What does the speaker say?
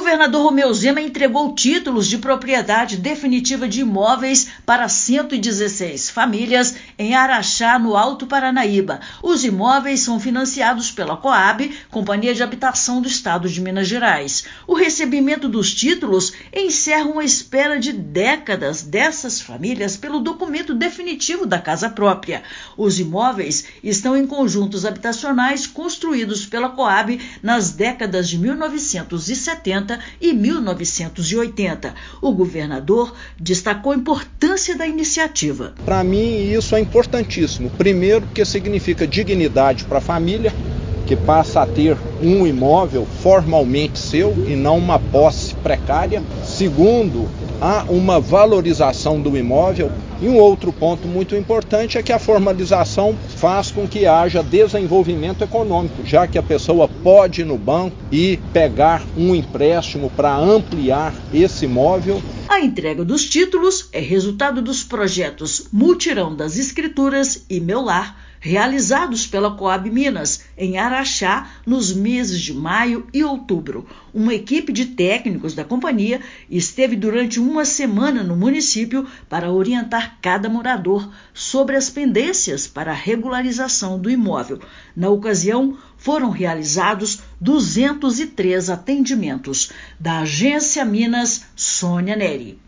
governador Romeu Zema entregou títulos de propriedade definitiva de imóveis para 116 famílias em Araxá, no Alto Paranaíba. Os imóveis são financiados pela Coab, Companhia de Habitação do Estado de Minas Gerais. O recebimento dos títulos encerra uma espera de décadas dessas famílias pelo documento definitivo da casa própria. Os imóveis estão em conjuntos habitacionais construídos pela Coab nas décadas de 1970 e 1980. O governador destacou a importância da iniciativa. Para mim, isso é importantíssimo. Primeiro, porque significa dignidade para a família, que passa a ter um imóvel formalmente seu e não uma posse precária. Segundo, há uma valorização do imóvel. E um outro ponto muito importante é que a formalização faz com que haja desenvolvimento econômico, já que a pessoa pode ir no banco e pegar um empréstimo para ampliar esse imóvel. A entrega dos títulos é resultado dos projetos Mutirão das Escrituras e Meu Lar, realizados pela Coab Minas, em Araxá, nos meses de maio e outubro. Uma equipe de técnicos da companhia esteve durante uma semana no município para orientar cada morador sobre as pendências para a regularização do imóvel. Na ocasião, foram realizados 203 atendimentos. Da Agência Minas, Sônia Neri.